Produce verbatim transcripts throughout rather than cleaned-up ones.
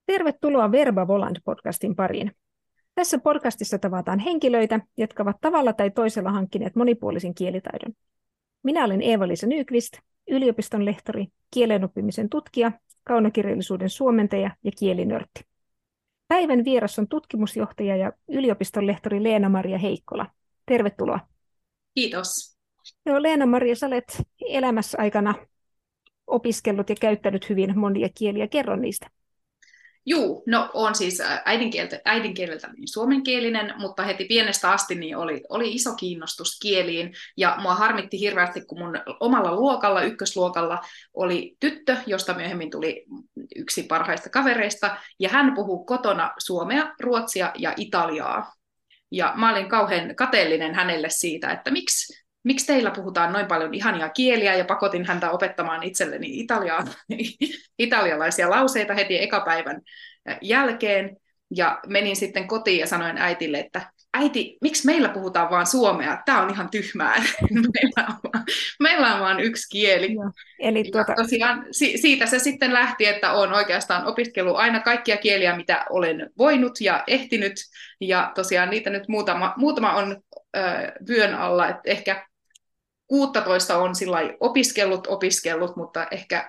Tervetuloa Verba Volant-podcastin pariin. Tässä podcastissa tavataan henkilöitä, jotka ovat tavalla tai toisella hankkineet monipuolisen kielitaidon. Minä olen Eeva-Liisa Nyqvist, yliopiston lehtori, kielenoppimisen tutkija, kaunokirjallisuuden suomentaja ja kielinörtti. Päivän vieras on tutkimusjohtaja ja yliopiston lehtori Leena-Maria Heikkola. Tervetuloa. Kiitos. Joo, Leena-Maria, sä olet elämässä aikana opiskellut ja käyttänyt hyvin monia kieliä. Kerro niistä. Juu, no on siis äidinkieltä, äidinkieleltä niin suomenkielinen, mutta heti pienestä asti niin oli, oli iso kiinnostus kieliin. Ja mua harmitti hirveästi, kun mun omalla luokalla, ykkösluokalla, oli tyttö, josta myöhemmin tuli yksi parhaista kavereista. Ja hän puhuu kotona suomea, ruotsia ja italiaa. Ja mä olin kauhean kateellinen hänelle siitä, että miksi... Miksi teillä puhutaan noin paljon ihania kieliä, ja pakotin häntä opettamaan itselleni italiaa, italialaisia lauseita heti ekapäivän jälkeen. Ja menin sitten kotiin ja sanoin äitille, että äiti, miksi meillä puhutaan vaan suomea? Tämä on ihan tyhmää. meillä, on vaan, meillä on vaan yksi kieli. Joo. Eli tuota... tosiaan si- siitä se sitten lähti, että olen oikeastaan opiskellut aina kaikkia kieliä, mitä olen voinut ja ehtinyt. Ja tosiaan niitä nyt muutama, muutama on ö, vyön alla, että ehkä kuusitoista on sillai opiskellut, opiskellut, mutta ehkä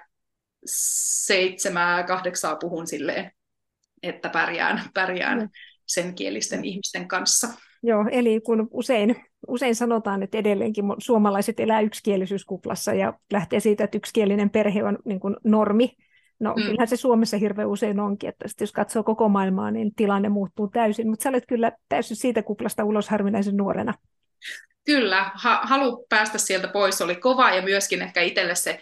seitsemää, kahdeksaa puhun silleen, että pärjään, pärjään no. sen kielisten ihmisten kanssa. Joo, eli kun usein, usein sanotaan, että edelleenkin suomalaiset elää yksikielisyyskuplassa ja lähtee siitä, että yksikielinen perhe on niin kuin normi. No mm. kyllähän se Suomessa hirveän usein onkin, että jos katsoo koko maailmaa, niin tilanne muuttuu täysin, mutta sä olet kyllä täysin siitä kuplasta ulos harvinaisen nuorena. Kyllä, ha- halu päästä sieltä pois oli kova ja myöskin ehkä itselle se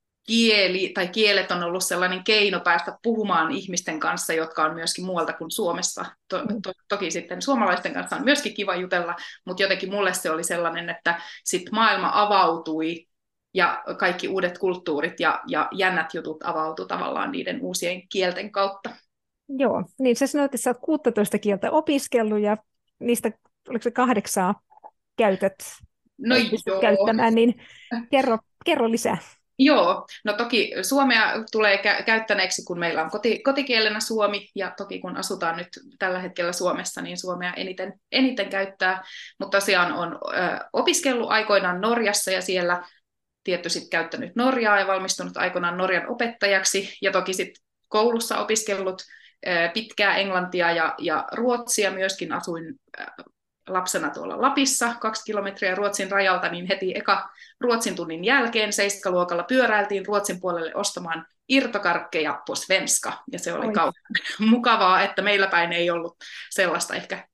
kieli tai kielet on ollut sellainen keino päästä puhumaan ihmisten kanssa, jotka on myöskin muualta kuin Suomessa. To- to- toki sitten suomalaisten kanssa on myöskin kiva jutella, mutta jotenkin mulle se oli sellainen, että sit maailma avautui ja kaikki uudet kulttuurit ja, ja jännät jutut avautui tavallaan niiden uusien kielten kautta. Joo, niin sä sanoit, että sä oot kuusitoista kieltä opiskellut ja niistä, oliko se kahdeksaa käytät, no käyttämään, niin kerro, kerro lisää. Joo, no toki suomea tulee kä- käyttäneeksi, kun meillä on koti- kotikielenä suomi, ja toki kun asutaan nyt tällä hetkellä Suomessa, niin suomea eniten, eniten käyttää, mutta tosiaan on ö, opiskellut aikoinaan Norjassa, ja siellä tietysti käyttänyt Norjaa ja valmistunut aikoinaan Norjan opettajaksi, ja toki sitten koulussa opiskellut ö, pitkää englantia ja, ja ruotsia, myöskin asuin ö, lapsena tuolla Lapissa, kaksi kilometriä Ruotsin rajalta, niin heti eka Ruotsin tunnin jälkeen seiskaluokalla pyöräiltiin Ruotsin puolelle ostamaan irtokarkkeja på svenska, ja se oli Oi. kauhean mukavaa, että meillä päin ei ollut sellaista ehkä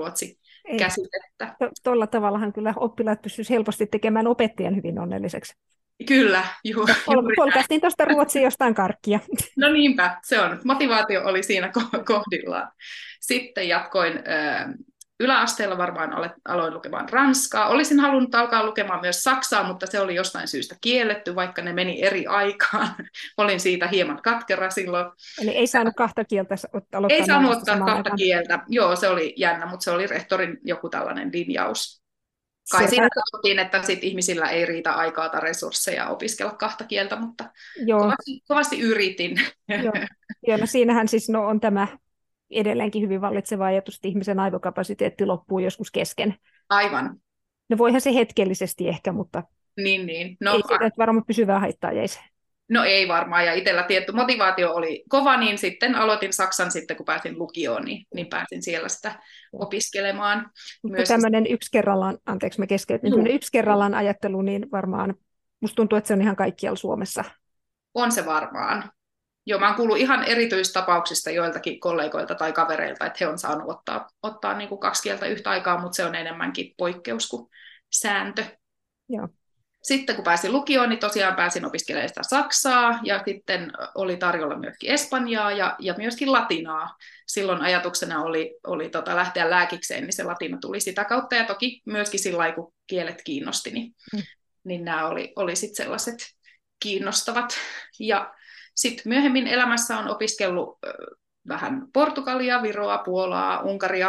pakkoruotsi-käsitettä. Tuolla tavallahan kyllä oppilaat pystyisivät helposti tekemään opettajan hyvin onnelliseksi. Kyllä, juuri. Polkaistiin tuosta ruotsia jostain karkkia. No niinpä, se on. Motivaatio oli siinä kohdillaan. Sitten jatkoin yläasteella varmaan aloin lukemaan ranskaa. Olisin halunnut alkaa lukemaan myös saksaa, mutta se oli jostain syystä kielletty, vaikka ne meni eri aikaan. Olin siitä hieman katkera silloin. Eli ei saanut kahta kieltä aloittaa? Ei saanut ottaa kahta aikaan. kieltä. Joo, se oli jännä, mutta se oli rehtorin joku tällainen linjaus. Kai Sieltä... siinä katsottiin, että sit ihmisillä ei riitä aikaa tai resursseja opiskella kahta kieltä, mutta kovasti, kovasti yritin. Joo. Joo, no siinähän siis no, on tämä edelleenkin hyvin vallitseva ajatus, että ihmisen aivokapasiteetti loppuu joskus kesken. Aivan. No voihan se hetkellisesti ehkä, mutta niin, niin. No, ei sitä varmaan pysyvää haittaa jäisi. No ei varmaan, ja itsellä tietty motivaatio oli kova, niin sitten aloitin saksan sitten, kun pääsin lukioon, niin, niin pääsin siellä sitä opiskelemaan. Myös... Tämmöinen yksi kerrallaan, anteeksi mä keskeytin, tämmöinen yksi kerrallaan ajattelu, niin varmaan musta tuntuu, että se on ihan kaikkialla Suomessa. On se varmaan. Joo, mä oon kuullut ihan erityistapauksista joiltakin kollegoilta tai kavereilta, että he on saanut ottaa, ottaa niin kuin kaksi kieltä yhtä aikaa, mutta se on enemmänkin poikkeus kuin sääntö. Joo. Sitten kun pääsin lukioon, niin tosiaan pääsin opiskelemaan sitä saksaa, ja sitten oli tarjolla myöskin espanjaa ja, ja myöskin latinaa. Silloin ajatuksena oli, oli tota, lähteä lääkikseen, niin se latina tuli sitä kautta, ja toki myöskin sillä lailla, kun kielet kiinnosti, niin, mm. niin nämä oli, oli sitten sellaiset kiinnostavat. Ja sitten myöhemmin elämässä on opiskellut äh, vähän Portugalia, Viroa, Puolaa, Unkaria,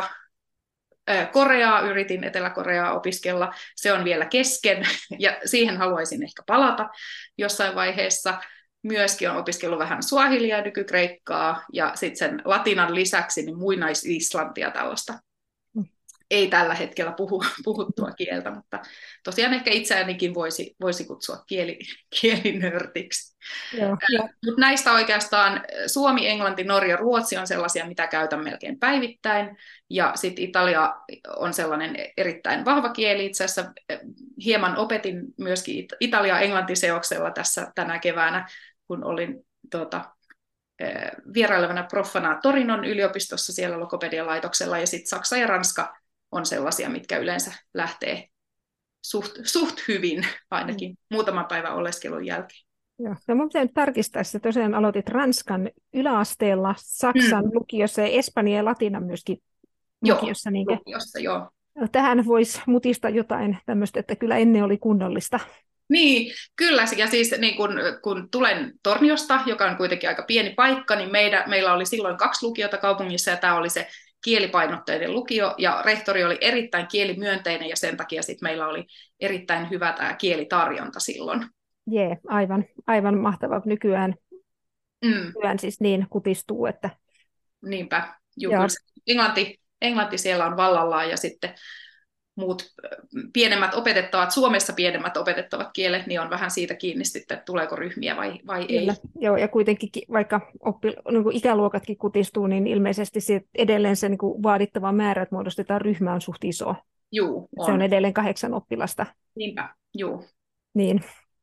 äh, Koreaa, yritin Etelä-Koreaa opiskella, se on vielä kesken, ja siihen haluaisin ehkä palata jossain vaiheessa. myöskin on opiskellut vähän suahilia, nykykreikkaa ja sitten sen latinan lisäksi niin muinais-islantia tällaista. Ei tällä hetkellä puhu, puhuttua kieltä, mutta tosiaan ehkä itseäänikin voisi, voisi kutsua kieli, kielinörtiksi. Mutta näistä oikeastaan Suomi, Englanti, Norja, Ruotsi on sellaisia, mitä käytän melkein päivittäin. Ja sitten Italia on sellainen erittäin vahva kieli. Itse asiassa hieman opetin myöskin Italia-Englanti-seoksella tässä tänä keväänä, kun olin tuota, vierailevana proffana Torinon yliopistossa siellä logopedian laitoksella. Ja sitten Saksa ja Ranska on sellaisia, mitkä yleensä lähtee suht, suht hyvin, ainakin mm. muutaman päivän oleskelun jälkeen. Joo. No minun pitää nyt tarkistaa, että tosiaan aloitit Ranskan yläasteella, Saksan mm. lukiossa ja Espanja ja Latinan myöskin lukiossa. Joo, lukiossa, joo. No, tähän voisi mutista jotain tämmöistä, että kyllä ennen oli kunnollista. Niin, kyllä. Ja siis niin kun, kun tulen Torniosta, joka on kuitenkin aika pieni paikka, niin meidän, meillä oli silloin kaksi lukiota kaupungissa, ja tämä oli se kielipainotteinen lukio, ja rehtori oli erittäin kielimyönteinen, ja sen takia sit meillä oli erittäin hyvä tämä kielitarjonta silloin. Jee, aivan, aivan mahtavaa. Nykyään, mm. nykyään siis niin kutistuu, että... Niinpä, Juu, Englanti, Englanti siellä on vallallaan, ja sitten muut pienemmät opetettavat, Suomessa pienemmät opetettavat kielet, niin on vähän siitä kiinni sitten, että tuleeko ryhmiä vai, vai ei. Joo, ja kuitenkin vaikka oppi, niin kuin ikäluokatkin kutistuu, niin ilmeisesti se, edelleen se niin kuin vaadittava määrä, että muodostetaan ryhmä, on suht iso. Juu, on. Se on edelleen kahdeksan oppilasta. Niinpä, juu. Niin.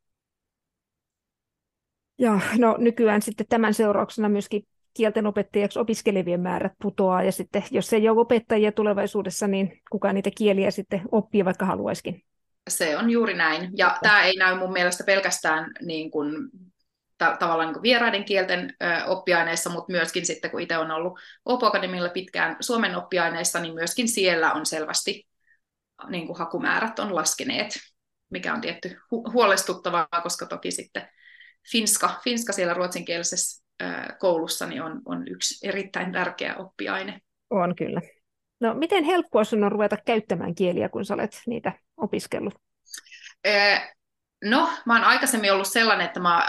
Ja no nykyään sitten tämän seurauksena myöskin kielten opettajaksi opiskelevien määrät putoaa, ja sitten jos ei ole opettajia tulevaisuudessa, niin kukaan niitä kieliä sitten oppii, vaikka haluaisikin. Se on juuri näin, ja Että. Tämä ei näy mun mielestä pelkästään niin kuin, ta- tavallaan niin kuin vieraiden kielten ö, oppiaineissa, mutta myöskin sitten, kun itse on ollut Åbo Akademialla pitkään Suomen oppiaineissa, niin myöskin siellä on selvästi niin kuin hakumäärät on laskeneet, mikä on tietty hu- huolestuttavaa, koska toki sitten finska, finska siellä ruotsinkielisessä koulussa niin on, on yksi erittäin tärkeä oppiaine. On kyllä. No miten helppoa sun on ruveta käyttämään kieliä, kun sä olet niitä opiskellut? No, mä oon aikaisemmin ollut sellainen, että mä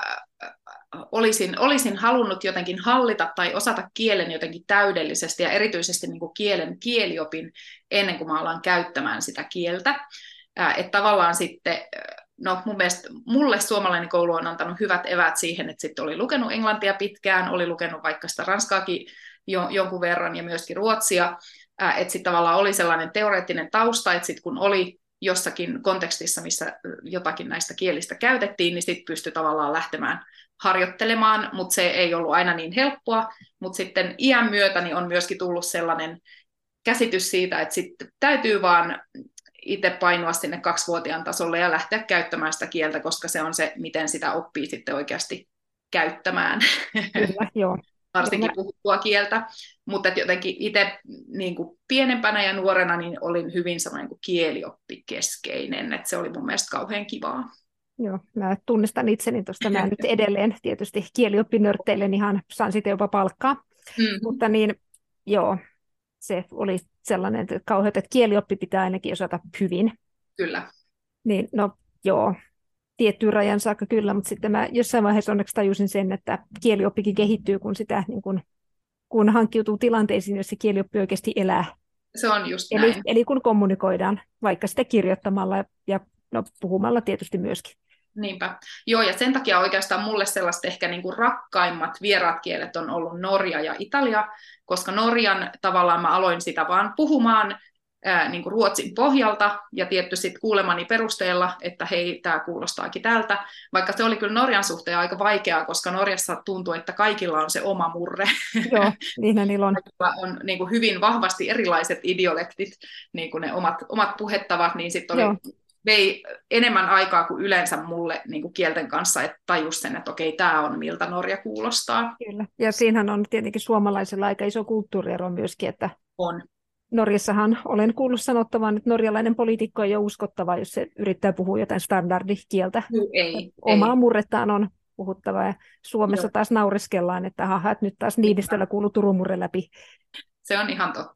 olisin, olisin halunnut jotenkin hallita tai osata kielen jotenkin täydellisesti ja erityisesti niin kuin kielen kieliopin ennen kuin mä alan käyttämään sitä kieltä. Että tavallaan sitten... No mun mielestä mulle suomalainen koulu on antanut hyvät eväät siihen, että sitten oli lukenut englantia pitkään, oli lukenut vaikka sitä ranskaakin jo, jonkun verran ja myöskin ruotsia, että sitten tavallaan oli sellainen teoreettinen tausta, että sitten kun oli jossakin kontekstissa, missä jotakin näistä kielistä käytettiin, niin sitten pystyi tavallaan lähtemään harjoittelemaan, mutta se ei ollut aina niin helppoa, mutta sitten iän myötä niin on myöskin tullut sellainen käsitys siitä, että sitten täytyy vaan itse painua sinne kaksivuotiaan tasolle ja lähteä käyttämään sitä kieltä, koska se on se, miten sitä oppii sitten oikeasti käyttämään. Kyllä, joo. Varsinkin puhuttua kieltä. Mutta jotenkin itse niin kuin pienempänä ja nuorena niin olin hyvin sellainen kuin kielioppikeskeinen, että se oli mun mielestä kauhean kivaa. Joo, mä tunnistan itseni tuosta. Mä nyt edelleen tietysti kielioppinörtteilen ihan, saan siitä jopa palkkaa. Mm-hmm. Mutta niin, joo, se oli sellainen, että kauheat, että kielioppi pitää ainakin osata hyvin. Kyllä. Niin, no joo, tiettyyn rajan saakka kyllä, mutta sitten mä jossain vaiheessa onneksi tajusin sen, että kielioppikin kehittyy, kun sitä niin kun, kun hankkiutuu tilanteisiin, joissa kielioppi oikeasti elää. Se on just eli, näin. Eli kun kommunikoidaan, vaikka sitä kirjoittamalla ja no, puhumalla tietysti myöskin. Niinpä. Joo, ja sen takia oikeastaan mulle sellaiset ehkä niin kuin rakkaimmat vieraat kielet on ollut Norja ja Italia, koska Norjan tavallaan mä aloin sitä vaan puhumaan ää, niin kuin ruotsin pohjalta, ja tietty sitten kuulemani perusteella, että hei, tämä kuulostaakin tältä, vaikka se oli kyllä Norjan suhteen aika vaikeaa, koska Norjassa tuntuu, että kaikilla on se oma murre. Joo, niin niillä on. on niin kuin hyvin vahvasti erilaiset idiolektit, niin kuin ne omat, omat puhettavat, niin sitten oli... Joo. Vei enemmän aikaa kuin yleensä mulle niin kuin kielten kanssa, että tajus sen, että okei, tämä on miltä Norja kuulostaa. Kyllä. Ja siinähän on tietenkin suomalaisella aika iso kulttuuriero myöskin, että on. Norjassahan olen kuullut sanottavan, että norjalainen poliitikko ei ole uskottava, jos se yrittää puhua jotain standardikieltä. Ei, Omaa ei. murrettaan on puhuttava, ja Suomessa Joo. taas naureskellaan, että aha, että nyt taas Niinistöllä kuuluu Turun murre läpi. Se on ihan totta.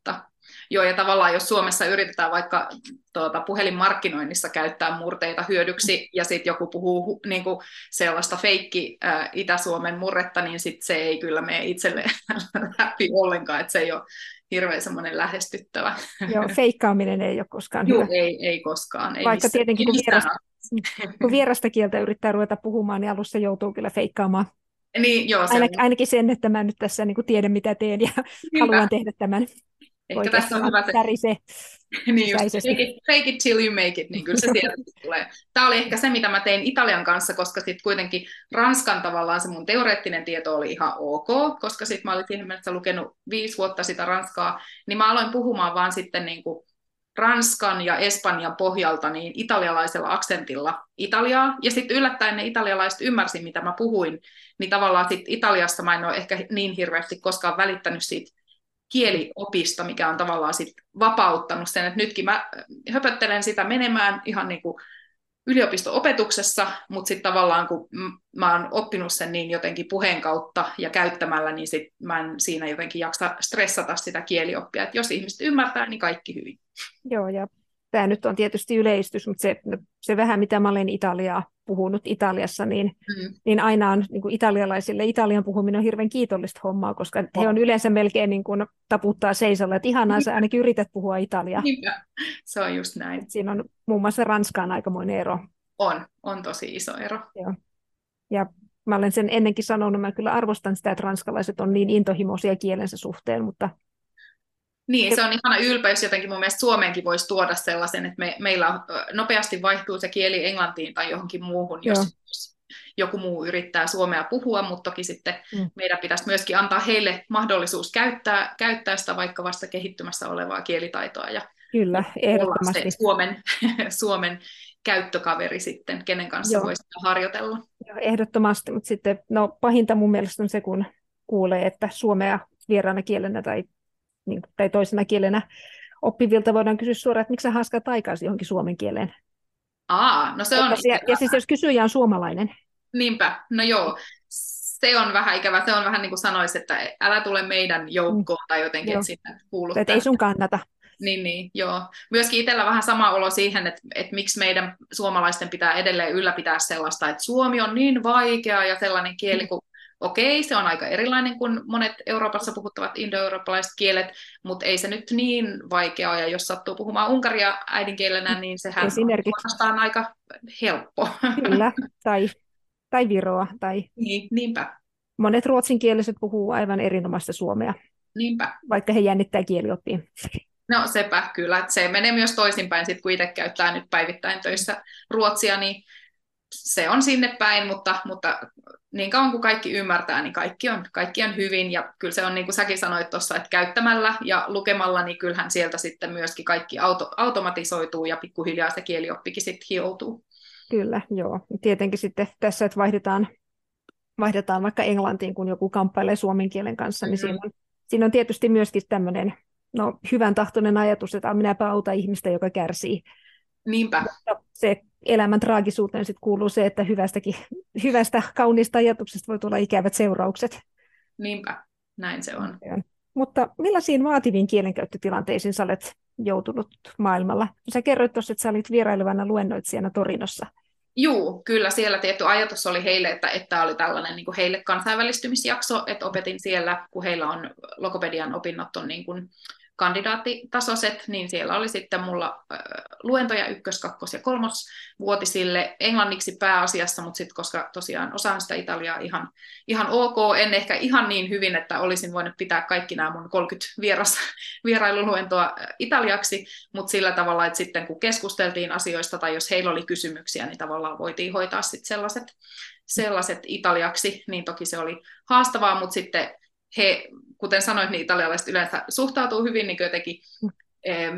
Joo, ja tavallaan jos Suomessa yritetään vaikka tuota, puhelinmarkkinoinnissa käyttää murteita hyödyksi, ja sitten joku puhuu niin kuin sellaista feikki ää, Itä-Suomen murretta, niin sit se ei kyllä mene itselle läpi ollenkaan, että se ei ole hirveän semmoinen lähestyttävä. Joo, feikkaaminen ei ole koskaan Joo, hyvä. ei, ei koskaan. Ei Vaikka missään, tietenkin kun missään vierasta, kun vierasta kieltä yrittää ruveta puhumaan, niin alussa joutuu kyllä feikkaamaan. Niin, joo, se Aina, on. ainakin sen, että mä nyt tässä niin kuin tiedän, mitä teen ja Niinpä. haluan tehdä tämän. Ehkä tässä on hyvä se. Tärise Niin just, fake it, fake it till you make it, niin kyllä se sieltä tulee. Tämä oli ehkä se, mitä mä tein Italian kanssa, koska sitten kuitenkin Ranskan tavallaan se mun teoreettinen tieto oli ihan ok, koska sitten mä olin siihen mennessä lukenut viisi vuotta sitä Ranskaa, niin mä aloin puhumaan vaan sitten niin kuin Ranskan ja Espanjan pohjalta niin italialaisella aksentilla Italiaa, ja sitten yllättäen ne italialaiset ymmärsi, mitä mä puhuin, niin tavallaan sitten Italiasta mä en ole ehkä niin hirveästi koskaan välittänyt siitä kieliopista, mikä on tavallaan sit vapauttanut sen, että nytkin mä höpöttelen sitä menemään ihan niin kuin yliopisto-opetuksessa, mutta sitten tavallaan kun mä oon oppinut sen niin jotenkin puheen kautta ja käyttämällä, niin sit mä en siinä jotenkin jaksa stressata sitä kielioppia, että jos ihmiset ymmärtää, niin kaikki hyvin. Joo, ja tämä nyt on tietysti yleistys, mutta se, se vähän, mitä mä olen Italiaa puhunut Italiassa, niin, mm. niin aina on niin kuin italialaisille, Italian puhuminen on hirveän kiitollista hommaa, koska he on yleensä melkein niin kuin taputtaa seisolla, että ihanaa, sä ainakin yrität puhua Italiaa. Niinpä. Se on just näin. Et siinä on muun muassa Ranskaan aikamoinen ero. On, on tosi iso ero. Joo. Ja mä olen sen ennenkin sanonut, mä kyllä arvostan sitä, että ranskalaiset on niin intohimoisia kielensä suhteen, mutta niin, se on ihana ylpeys jotenkin. Mun mielestä Suomeenkin voisi tuoda sellaisen, että me, meillä nopeasti vaihtuu se kieli englantiin tai johonkin muuhun, jos, jos joku muu yrittää suomea puhua, mutta toki sitten mm. meidän pitäisi myöskin antaa heille mahdollisuus käyttää, käyttää sitä vaikka vasta kehittymässä olevaa kielitaitoa. Ja kyllä, ehdottomasti. Olla se Suomen, Suomen käyttökaveri sitten, kenen kanssa Joo. voi sitä harjoitella. Joo, ehdottomasti, mutta sitten no, pahinta mun mielestä on se, kun kuulee, että suomea vieraana kielenä tai Niin, tai toisena kielenä oppivilta voidaan kysyä suoraan, että miksi sä haaskat aikaisi johonkin suomen kieleen. Aa, no se on... Ja, ja siis jos kysyjä on suomalainen. Niinpä, no joo, se on vähän ikävä. Se on vähän niin kuin sanoisi, että älä tule meidän joukkoon tai jotenkin, että sinne kuuluttaa. Että ei sun kannata. Niin, niin, joo. Myöskin itsellä vähän sama olo siihen, että, että miksi meidän suomalaisten pitää edelleen ylläpitää sellaista, että suomi on niin vaikea ja sellainen kieli, kun okei, se on aika erilainen kuin monet Euroopassa puhuttavat indoeurooppalaiset kielet, mutta ei se nyt niin vaikeaa, ja jos sattuu puhumaan unkaria äidinkielenä, niin sehän on aika helppo. Kyllä, tai, tai viroa. Tai niin, niinpä. Monet ruotsinkieliset puhuu aivan erinomaista suomea, niinpä. Vaikka he jännittää kielioppiin. No sepä kyllä, se menee myös toisinpäin, sit kun itse käyttää nyt päivittäin töissä ruotsia, niin se on sinne päin, mutta, mutta niin kauan kuin kaikki ymmärtää, niin kaikki on, kaikki on hyvin. Ja kyllä se on niin kuin säkin sanoit tuossa, että käyttämällä ja lukemalla, niin kyllähän sieltä sitten myöskin kaikki auto, automatisoituu ja pikkuhiljaa se kielioppikin sitten hioutuu. Kyllä, joo. Tietenkin sitten tässä, että vaihdetaan, vaihdetaan vaikka englantiin, kun joku kamppailee suomen kielen kanssa, mm-hmm. niin siinä on, siinä on tietysti myöskin tämmöinen no, hyvän tahtoinen ajatus, että minäpä auta ihmistä, joka kärsii. Niinpä. Mutta se elämän traagisuuteen sitten kuuluu se, että hyvästäkin, hyvästä kauniista ajatuksesta voi tulla ikävät seuraukset. Niinpä, näin se on. Mutta millaisiin vaativiin kielenkäyttötilanteisiin sä olet joutunut maailmalla? Sä kerroit tuossa, että sä olit vierailevana luennoitsijana Torinossa. Juu, kyllä siellä tietty ajatus oli heille, että, että oli tällainen niin kuin heille kansainvälistymisjakso, että opetin siellä, kun heillä on logopedian opinnot on niin kuin kandidaattitasoiset, niin siellä oli sitten mulla äh, luentoja ykkös-, kakkos- ja kolmosvuotisille englanniksi pääasiassa, mutta sitten koska tosiaan osaan sitä Italiaa ihan, ihan ok, en ehkä ihan niin hyvin, että olisin voinut pitää kaikki nämä mun kolmekymmentä vieras, vierailuluentoa italiaksi, mutta sillä tavalla, että sitten kun keskusteltiin asioista tai jos heillä oli kysymyksiä, niin tavallaan voitiin hoitaa sitten sellaiset, sellaiset italiaksi, niin toki se oli haastavaa, mutta sitten he, kuten sanoit, niin italialaiset yleensä suhtautuu hyvin niin jotenkin em,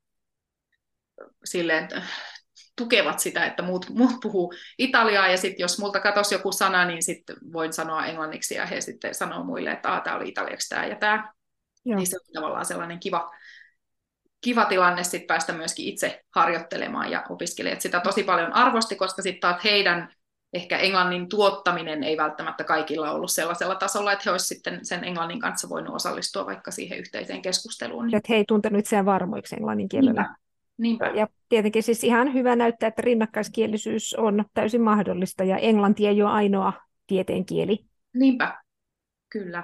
silleen, tukevat sitä, että muut, muut puhuu italiaa, ja sitten jos multa katosi joku sana, niin sitten voin sanoa englanniksi, ja he sitten sanoo muille, että tämä oli italiaksi tämä ja tämä. Niin se on tavallaan sellainen kiva, kiva tilanne sitten päästä myöskin itse harjoittelemaan, ja opiskelijat sitä tosi paljon arvosti, koska sitten taas heidän ehkä englannin tuottaminen ei välttämättä kaikilla ollut sellaisella tasolla, että he olisivat sitten sen englannin kanssa voinut osallistua vaikka siihen yhteiseen keskusteluun. Niin... Että he ei tuntenut itseään varmoiksi englannin kielellä. Niinpä. Niinpä. Ja tietenkin siis ihan hyvä näyttää, että rinnakkaiskielisyys on täysin mahdollista, ja englanti ei ole ainoa tieteen kieli. Niinpä, kyllä.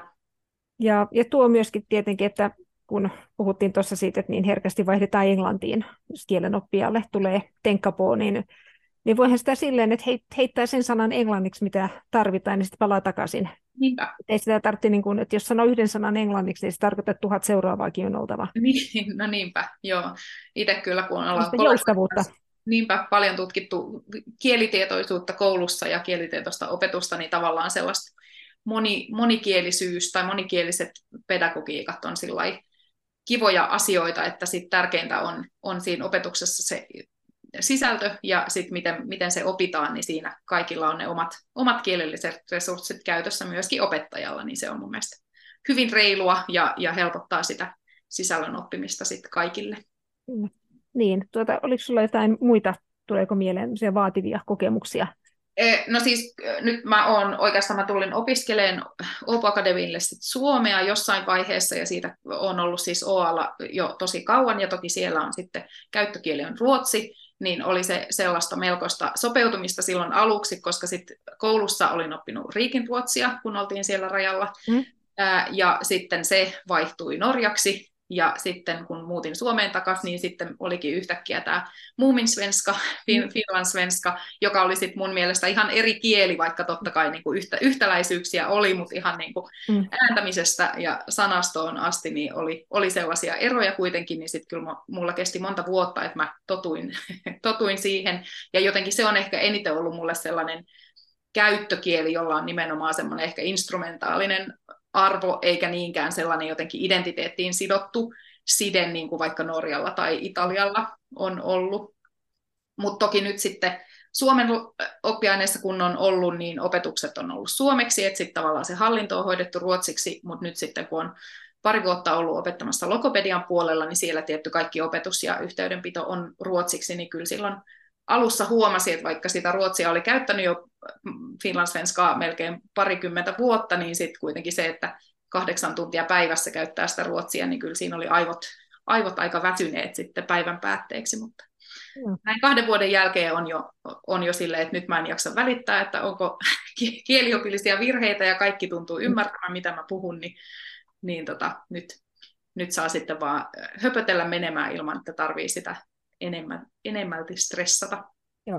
Ja, ja tuo myöskin tietenkin, että kun puhuttiin tuossa siitä, että niin herkästi vaihdetaan englantiin, jos kielenoppijalle tulee tenkkapoo, niin, niin voihan sitä silleen, että heittää sen sanan englanniksi, mitä tarvitaan, niin sitten palaa takaisin. Niinpä. Ei sitä tarvitse, niin kuin, että jos sanoo yhden sanan englanniksi, niin se tarkoittaa, että tuhat seuraavaakin on oltava. Niin, no niinpä, joo. Itse kyllä, kun ollaan joustavuutta. Niinpä paljon tutkittu kielitietoisuutta koulussa ja kielitietoista opetusta, niin tavallaan sellaista moni, monikielisyys tai monikieliset pedagogiikat on sillai kivoja asioita, että sit tärkeintä on, on siinä opetuksessa se sisältö ja sit miten, miten se opitaan, niin siinä kaikilla on ne omat, omat kielelliset resurssit käytössä myöskin opettajalla, niin se on mun mielestä hyvin reilua ja, ja helpottaa sitä sisällön oppimista sit kaikille. Mm. Niin, tuota, oliko sulla jotain muita, tuleeko mieleen vaativia kokemuksia? No siis nyt mä oon, oikeastaan mä tulin opiskelemaan Åbo Akademille sit Suomea jossain vaiheessa ja siitä on ollut siis O A:lla jo tosi kauan ja toki siellä on sitten käyttökieli on ruotsi, niin oli se sellaista melkoista sopeutumista silloin aluksi, koska sitten koulussa olin oppinut riikinruotsia, kun oltiin siellä rajalla mm. ja sitten se vaihtui norjaksi. Ja sitten kun muutin Suomeen takaisin, niin sitten olikin yhtäkkiä tämä muuminsvenska, finlandsvenska, joka oli sitten mun mielestä ihan eri kieli, vaikka totta kai niinku yhtä, yhtäläisyyksiä oli, mutta ihan niinku mm. ääntämisestä ja sanastoon asti niin oli, oli sellaisia eroja kuitenkin, niin sitten kyllä mulla kesti monta vuotta, että mä totuin, totuin siihen. Ja jotenkin se on ehkä eniten ollut mulle sellainen käyttökieli, jolla on nimenomaan semmoinen ehkä instrumentaalinen arvo, eikä niinkään sellainen jotenkin identiteettiin sidottu side, niin kuin vaikka Norjalla tai Italialla on ollut. Mutta toki nyt sitten Suomen oppiaineissa, kun on ollut, niin opetukset on ollut suomeksi, että sitten tavallaan se hallinto on hoidettu ruotsiksi, mutta nyt sitten kun on pari vuotta ollut opettamassa logopedian puolella, niin siellä tietty kaikki opetus ja yhteydenpito on ruotsiksi, niin kyllä silloin alussa huomasi, että vaikka sitä ruotsia oli käyttänyt jo finlandssvenskaa melkein parikymmentä vuotta, niin sitten kuitenkin se, että kahdeksan tuntia päivässä käyttää sitä ruotsia, niin kyllä siinä oli aivot, aivot aika väsyneet sitten päivän päätteeksi, mutta mm. näin kahden vuoden jälkeen on jo, on jo silleen, että nyt mä en jaksa välittää, että onko kieliopillisia virheitä ja kaikki tuntuu ymmärtämään, mitä mä puhun, niin, niin tota, nyt, nyt saa sitten vaan höpötellä menemään ilman, että tarvii sitä enemmän, enemmälti stressata. Joo.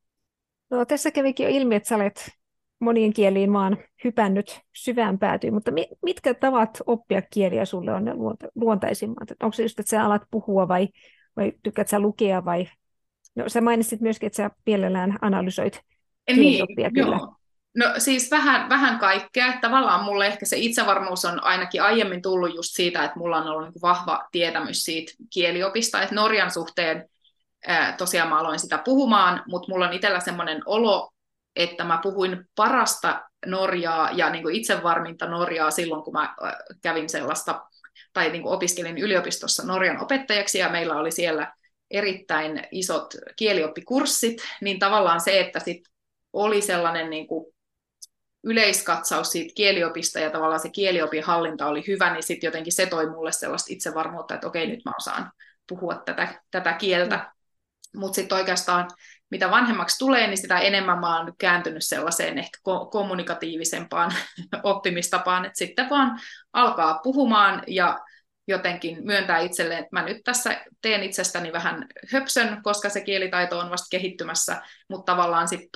No, tässä kävikin jo ilmi, että sä olet monien kieliin vaan hypännyt syvään päätyyn, mutta mitkä tavat oppia kieliä sulle on ne luontaisimmat? Onko se just, että sä alat puhua vai, vai tykkäät sä lukea? Vai... No, sä mainitsit myöskin, että sä mielellään analysoit kielioppia niin, kyllä. Joo. No siis vähän, vähän kaikkea. Tavallaan mulle ehkä se itsevarmuus on ainakin aiemmin tullut just siitä, että mulla on ollut niin vahva tietämys siitä kieliopista, että Norjan suhteen ää, tosiaan mä aloin sitä puhumaan, mutta mulla on itsellä semmoinen olo, että mä puhuin parasta Norjaa ja niin kuin itsevarminta Norjaa silloin, kun mä kävin sellaista, tai niin kuin opiskelin yliopistossa Norjan opettajaksi, ja meillä oli siellä erittäin isot kielioppikurssit, niin tavallaan se, että sit oli sellainen niin kuin yleiskatsaus siitä kieliopista ja tavallaan se kieliopin hallinta oli hyvä, niin sitten jotenkin se toi mulle sellaista itsevarmuutta, että okei, nyt mä osaan puhua tätä, tätä kieltä. Mm. Mutta sitten oikeastaan, mitä vanhemmaksi tulee, niin sitä enemmän mä oon kääntynyt sellaiseen ehkä kommunikatiivisempaan oppimistapaan, että sitten vaan alkaa puhumaan ja jotenkin myöntää itselleen, että mä nyt tässä teen itsestäni vähän höpsön, koska se kielitaito on vasta kehittymässä, mutta tavallaan sit